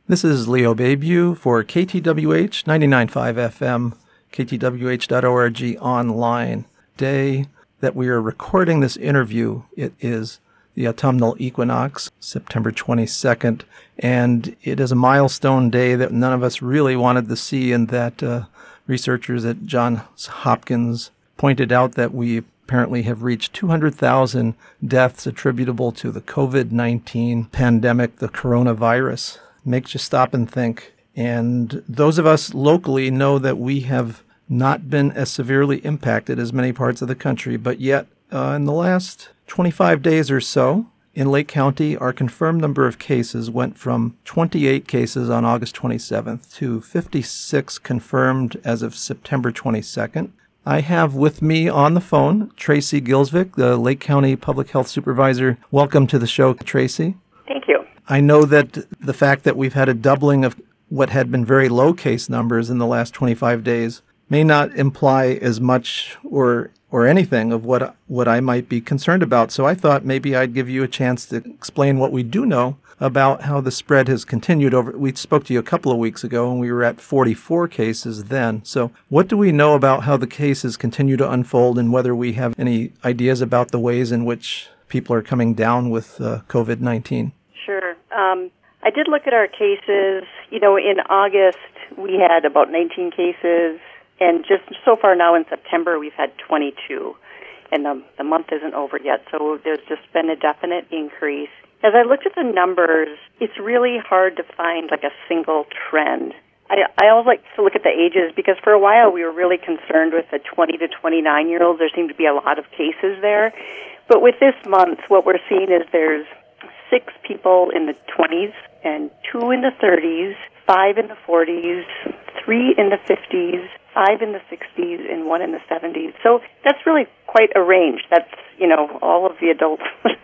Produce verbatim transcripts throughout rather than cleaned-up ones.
This is Leo Bayview for K T W H ninety-nine point five F M, K T W H dot org online. Day that we are recording this interview, it is the autumnal equinox, September twenty-second, and it is a milestone day that none of us really wanted to see, and that uh, researchers at Johns Hopkins pointed out that we apparently have reached two hundred thousand deaths attributable to the covid nineteen pandemic, the coronavirus. Makes you stop and think. And those of us locally know that we have not been as severely impacted as many parts of the country, but yet uh, in the last twenty-five days or so, in Lake County, our confirmed number of cases went from twenty-eight cases on August twenty-seventh to fifty-six confirmed as of September twenty-second. I have with me on the phone Tracy Gilsvik, the Lake County Public Health Supervisor. Welcome to the show, Tracy. Thank you. I know that the fact that we've had a doubling of what had been very low case numbers in the last twenty-five days may not imply as much or or anything of what what I might be concerned about. So I thought maybe I'd give you a chance to explain what we do know about how the spread has continued over. We spoke to you a couple of weeks ago, and we were at forty-four cases then. So what do we know about how the cases continue to unfold, and whether we have any ideas about the ways in which people are coming down with uh, covid nineteen? Sure. Um, I did look at our cases. You know, in August, we had about nineteen cases, and just so far now in September, we've had twenty-two, and the, the month isn't over yet, so there's just been a definite increase. As I looked at the numbers, it's really hard to find like a single trend. I, I always like to look at the ages, because for a while we were really concerned with the twenty to twenty-nine-year-olds. There seemed to be a lot of cases there. But with this month, what we're seeing is there's six people in the twenties and two in the thirties, five in the forties, three in the fifties, five in the sixties, and one in the seventies. So that's really quite a range. That's, you know, all of the adult,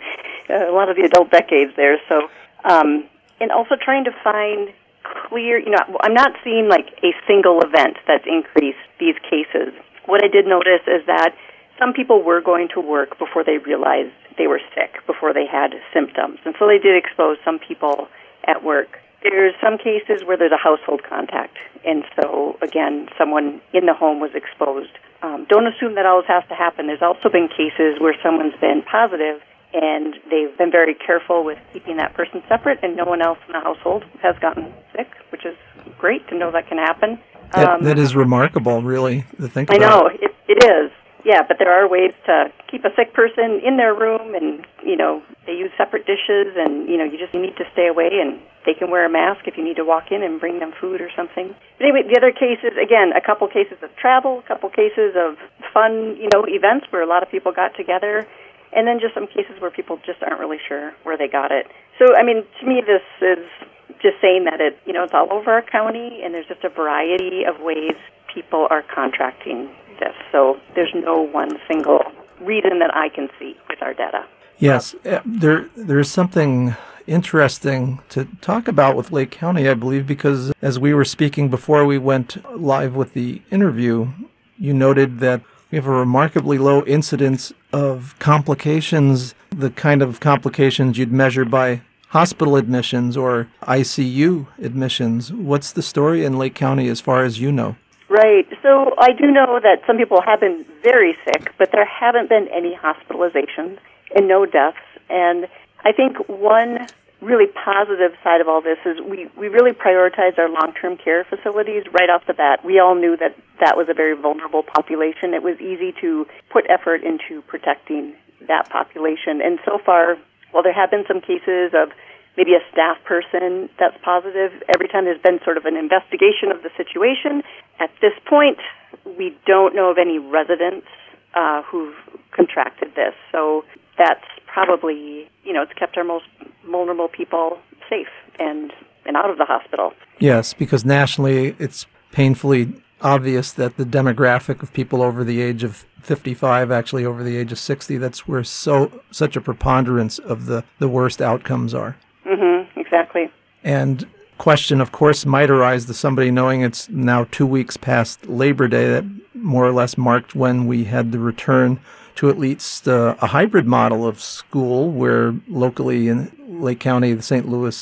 a lot of the adult decades there. So, um, and also trying to find clear, you know, I'm not seeing like a single event that's increased these cases. What I did notice is that some people were going to work before they realized they were sick, before they had symptoms. And so they did expose some people at work. There's some cases where there's a household contact. And so, again, someone in the home was exposed. Um, don't assume that always has to happen. There's also been cases where someone's been positive, and they've been very careful with keeping that person separate, and no one else in the household has gotten sick, which is great to know that can happen. That, Um, that is remarkable, really, to think I about. know, it, it is. Yeah, but there are ways to keep a sick person in their room, and, you know, they use separate dishes, and, you know, you just need to stay away, and they can wear a mask if you need to walk in and bring them food or something. But anyway, the other cases, again, a couple cases of travel, a couple cases of fun, you know, events where a lot of people got together, and then just some cases where people just aren't really sure where they got it. So, I mean, to me, this is just saying that it, you know, it's all over our county, and there's just a variety of ways people are contracting this. So there's no one single reason that I can see with our data. Yes, uh, there there's something interesting to talk about with Lake County, I believe, because as we were speaking before we went live with the interview, you noted that we have a remarkably low incidence of complications, the kind of complications you'd measure by hospital admissions or I C U admissions. What's the story in Lake County as far as you know? Right. So I do know that some people have been very sick, but there haven't been any hospitalizations and no deaths. And I think one really positive side of all this is we, we really prioritized our long-term care facilities right off the bat. We all knew that that was a very vulnerable population. It was easy to put effort into protecting that population. And so far, while there have been some cases of maybe a staff person that's positive, every time there's been sort of an investigation of the situation, at this point, we don't know of any residents uh, who've contracted this. So that's probably, you know, it's kept our most vulnerable people safe and, and out of the hospital. Yes, because nationally it's painfully obvious that the demographic of people over the age of fifty-five, actually over the age of sixty, that's where so such a preponderance of the, the worst outcomes are. Mm-hmm, exactly. And question, of course, might arise to somebody knowing it's now two weeks past Labor Day, that more or less marked when we had the return to at least uh, a hybrid model of school, where locally in Lake County, the Saint Louis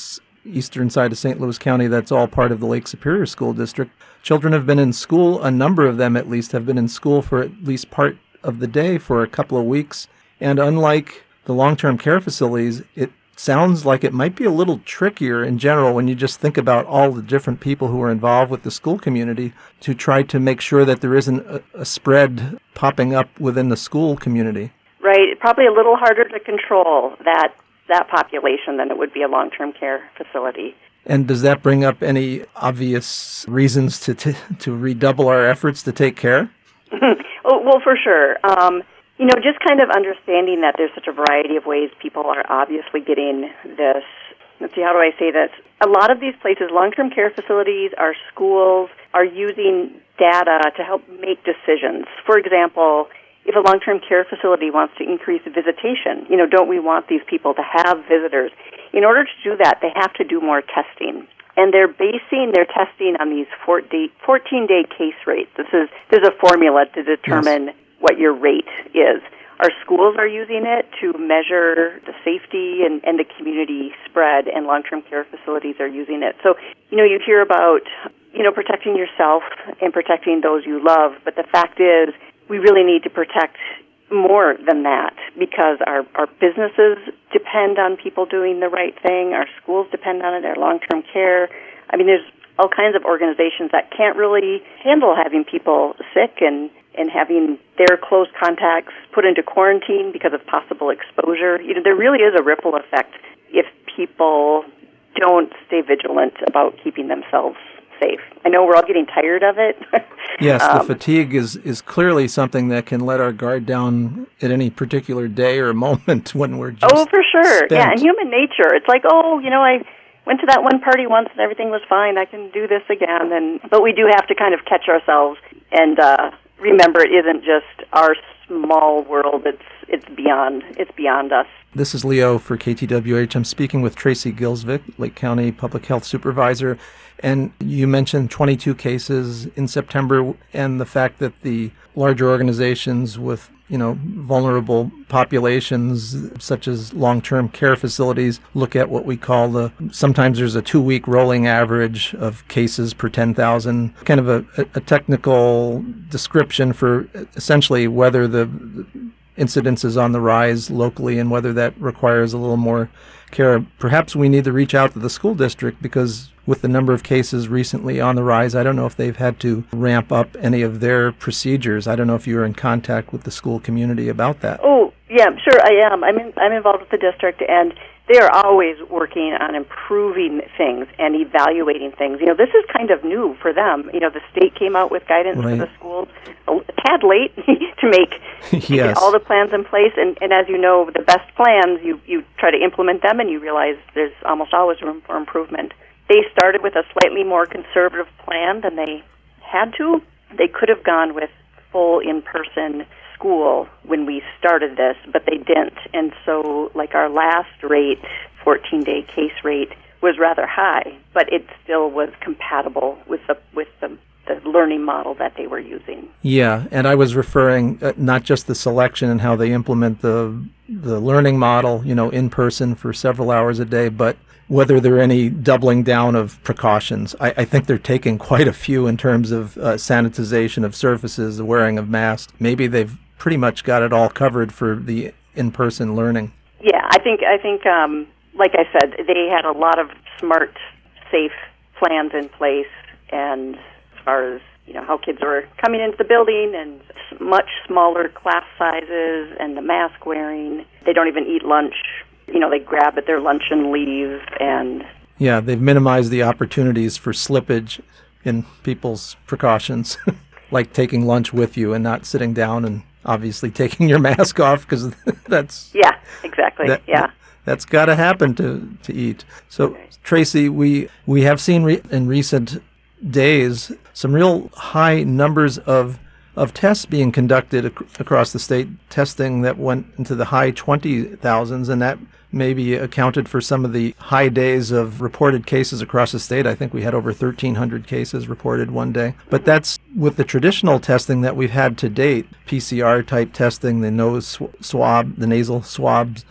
eastern side of Saint Louis County that's all part of the Lake Superior School District. Children have been in school, a number of them at least have been in school for at least part of the day for a couple of weeks. And unlike the long-term care facilities, it sounds like it might be a little trickier in general when you just think about all the different people who are involved with the school community to try to make sure that there isn't a, a spread popping up within the school community. Right. Probably a little harder to control that that population than it would be a long-term care facility. And does that bring up any obvious reasons to t- to redouble our efforts to take care? oh, well, for sure. Um, you know, just kind of understanding that there's such a variety of ways people are obviously getting this. Let's see, how do I say this? A lot of these places, long-term care facilities, our schools, are using data to help make decisions. For example, if a long-term care facility wants to increase visitation, you know, don't we want these people to have visitors? In order to do that, they have to do more testing. And they're basing their testing on these fourteen-day case rates. This is there's a formula to determine yes. what your rate is. Our schools are using it to measure the safety and, and the community spread, and long-term care facilities are using it. So, you know, you hear about, you know, protecting yourself and protecting those you love, but the fact is we really need to protect more than that, because our, our businesses depend on people doing the right thing, our schools depend on it, our long-term care. I mean, there's all kinds of organizations that can't really handle having people sick and, and having their close contacts put into quarantine because of possible exposure. You know, there really is a ripple effect if people don't stay vigilant about keeping themselves safe. I know we're all getting tired of it. Yes, the um, fatigue is, is clearly something that can let our guard down at any particular day or moment when we're just Oh, for sure. spent. Yeah, and human nature. It's like, oh, you know, I went to that one party once and everything was fine. I can do this again. And But we do have to kind of catch ourselves and uh, remember it isn't just our small world. It's it's beyond. It's beyond us. This is Leo for K T W H. I'm speaking with Tracy Gilsvik, Lake County Public Health Supervisor. And you mentioned twenty-two cases in September, and the fact that the larger organizations with, you know, vulnerable populations, such as long-term care facilities, look at what we call the, sometimes there's a two-week rolling average of cases per ten thousand, kind of a, a technical description for essentially whether the, the incidence is on the rise locally and whether that requires a little more care. Perhaps we need to reach out to the school district, because with the number of cases recently on the rise, I don't know if they've had to ramp up any of their procedures. I don't know if you were in contact with the school community about that. Oh, yeah, sure I am. I'm in, I'm involved with the district, and they are always working on improving things and evaluating things. You know, this is kind of new for them. You know, the state came out with guidance right. for the schools a tad late to make yes. all the plans in place. And, and as you know, the best plans, you, you try to implement them, and you realize there's almost always room for improvement. They started with a slightly more conservative plan than they had to. They could have gone with full in-person school when we started this, but they didn't. And so, like, our last rate, fourteen-day case rate, was rather high, but it still was compatible with the with the, the learning model that they were using. Yeah, and I was referring uh, not just the selection and how they implement the the learning model, you know, in person for several hours a day, but whether there are any doubling down of precautions. I, I think they're taking quite a few in terms of uh, sanitization of surfaces, the wearing of masks. Maybe they've pretty much got it all covered for the in-person learning. Yeah, I think, I think, um, like I said, they had a lot of smart, safe plans in place, and as far as, you know, how kids were coming into the building, and much smaller class sizes, and the mask wearing. They don't even eat lunch. You know, they grab at their lunch and leave, and... Yeah, they've minimized the opportunities for slippage in people's precautions, like taking lunch with you and not sitting down and obviously taking your mask off, because that's... Yeah, exactly, that, yeah. That's got to happen to, to eat. So, Tracy, we, we have seen re- in recent days some real high numbers of of tests being conducted ac- across the state, testing that went into the high twenty thousands, and that maybe accounted for some of the high days of reported cases across the state. I think we had over thirteen hundred cases reported one day. But that's with the traditional testing that we've had to date, P C R-type testing, the nose sw- swab, the nasal swabs,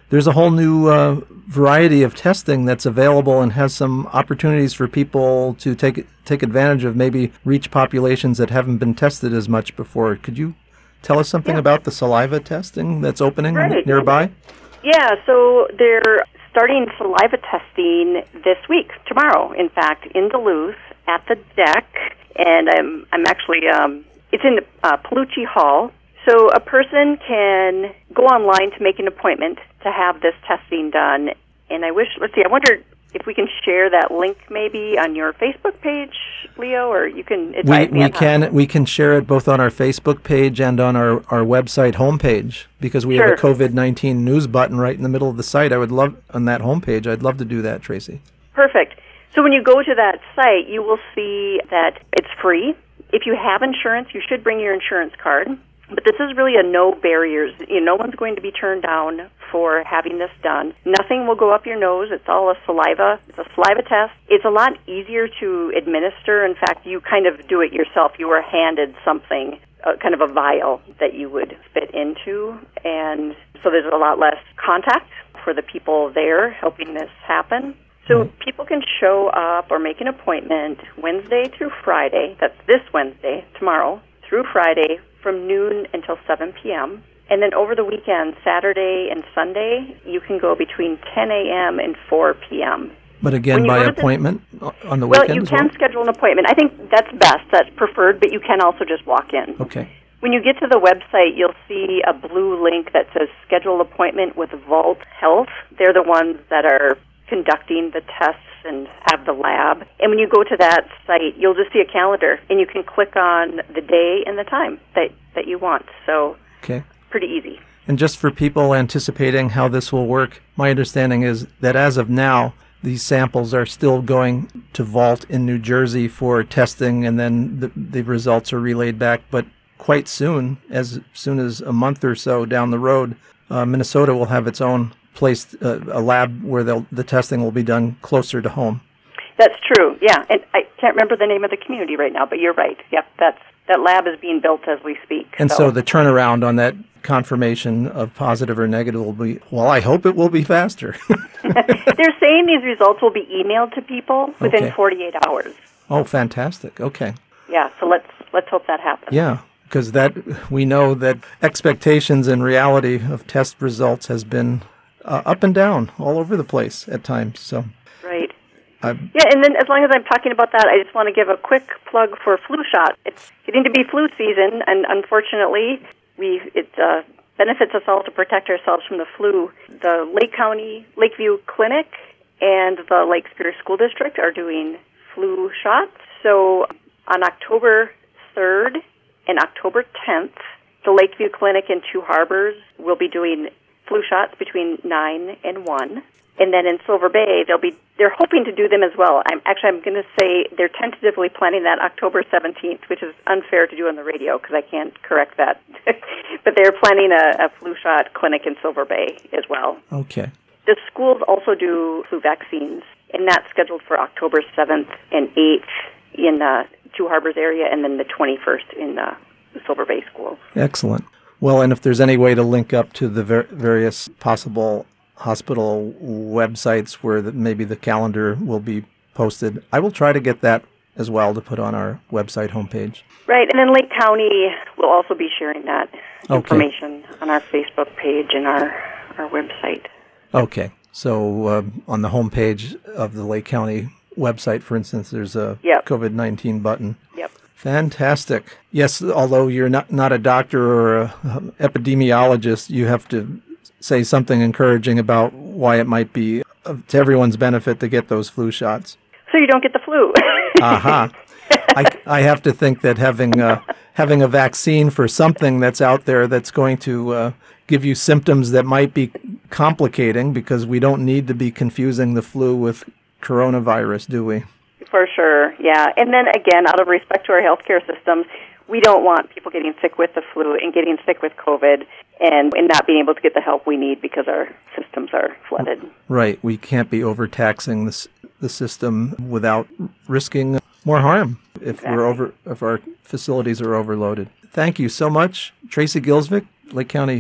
there's a whole new uh, variety of testing that's available and has some opportunities for people to take take advantage of, maybe reach populations that haven't been tested as much before. Could you tell us something Yeah. about the saliva testing that's opening Right. nearby? Yeah, so they're starting saliva testing this week, tomorrow, in fact, in Duluth at the deck. And I'm, I'm actually, um, it's in uh, Palucci Hall. So a person can go online to make an appointment to have this testing done. And I wish, let's see, I wonder if we can share that link maybe on your Facebook page, Leo, or you can We, advise me we on how- can we can share it both on our Facebook page and on our, our website homepage, because we have a Sure. COVID nineteen news button right in the middle of the site. I would love, on that homepage, I'd love to do that, Tracy. Perfect. So when you go to that site, you will see that it's free. If you have insurance, you should bring your insurance card. But this is really a no barriers. You know, no one's going to be turned down for having this done. Nothing will go up your nose. It's all a saliva. It's a saliva test. It's a lot easier to administer. In fact, you kind of do it yourself. You are handed something, uh, kind of a vial that you would spit into. And so there's a lot less contact for the people there helping this happen. So people can show up or make an appointment Wednesday through Friday. That's this Wednesday, tomorrow, through Friday, from noon until seven p.m. And then over the weekend, Saturday and Sunday, you can go between ten a.m. and four p.m. But again, When you by go to the- appointment on the Well, weekend you as can well? schedule an appointment. I think that's best. That's preferred, but you can also just walk in. Okay. When you get to the website, you'll see a blue link that says Schedule Appointment with Vault Health. They're the ones that are conducting the tests and have the lab. And when you go to that site, you'll just see a calendar, and you can click on the day and the time that, that you want. So Okay. pretty easy. And just for people anticipating how this will work, my understanding is that as of now, these samples are still going to Vault in New Jersey for testing, and then the, the results are relayed back. But quite soon, as soon as a month or so down the road, uh, Minnesota will have its own place, uh, a lab where they'll, the testing will be done closer to home. That's true, yeah. And I can't remember the name of the community right now, but you're right. Yep, that's that lab is being built as we speak. And so the turnaround on that confirmation of positive or negative will be, well, I hope it will be faster. They're saying these results will be emailed to people within Okay. forty-eight hours. Oh, fantastic. Okay. Yeah, so let's let's hope that happens. Yeah, because that we know that expectations and reality of test results has been uh, up and down all over the place at times. So, Right. I, Yeah, and then as long as I'm talking about that, I just want to give a quick plug for flu shot. It's getting to be flu season, and unfortunately, we it uh, benefits us all to protect ourselves from the flu. The Lake County Lakeview Clinic and the Lake Superior School District are doing flu shots. So on October third and October tenth, the Lakeview Clinic in Two Harbors will be doing flu shots between nine and one. And then in Silver Bay, they'll be they're hoping to do them as well. I'm actually I'm going to say they're tentatively planning that October seventeenth, which is unfair to do on the radio because I can't correct that. But they're planning a, a flu shot clinic in Silver Bay as well. okay. The schools also do flu vaccines, and that's scheduled for October seventh and eighth in the Two Harbors area, and then the twenty-first in the Silver Bay schools. Excellent. Well, and if there's any way to link up to the ver- various possible hospital websites where the, maybe the calendar will be posted, I will try to get that as well to put on our website homepage. Right, and then Lake County will also be sharing that Okay. information on our Facebook page and our, our website. Okay. So uh, on the homepage of the Lake County website, for instance, there's a Yep. COVID nineteen button. Yep. Fantastic. Yes, although you're not, not a doctor or a um, epidemiologist, you have to say something encouraging about why it might be uh, to everyone's benefit to get those flu shots. So you don't get the flu. Aha. I, I have to think that having uh, having a vaccine for something that's out there that's going to uh, give you symptoms that might be complicating, because we don't need to be confusing the flu with coronavirus, do we? For sure, yeah. And then again, out of respect to our healthcare systems, we don't want people getting sick with the flu and getting sick with COVID and, and not being able to get the help we need because our systems are flooded. Right. We can't be overtaxing the, s- the system without risking more harm if we're over if our facilities are overloaded. Thank you so much, Tracy Gilsvik, Lake County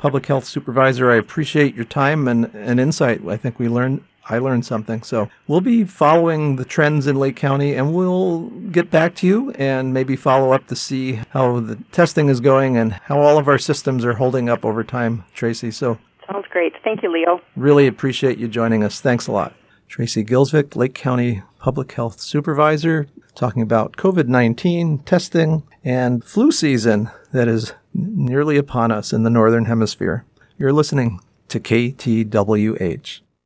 Public Health Supervisor. I appreciate your time and, and insight. I think we learned, I learned something. So we'll be following the trends in Lake County, and we'll get back to you and maybe follow up to see how the testing is going and how all of our systems are holding up over time, Tracy. So sounds great. Thank you, Leo. Really appreciate you joining us. Thanks a lot. Tracy Gilsvik, Lake County Public Health Supervisor, talking about COVID nineteen testing and flu season that is nearly upon us in the Northern Hemisphere. You're listening to K T W H.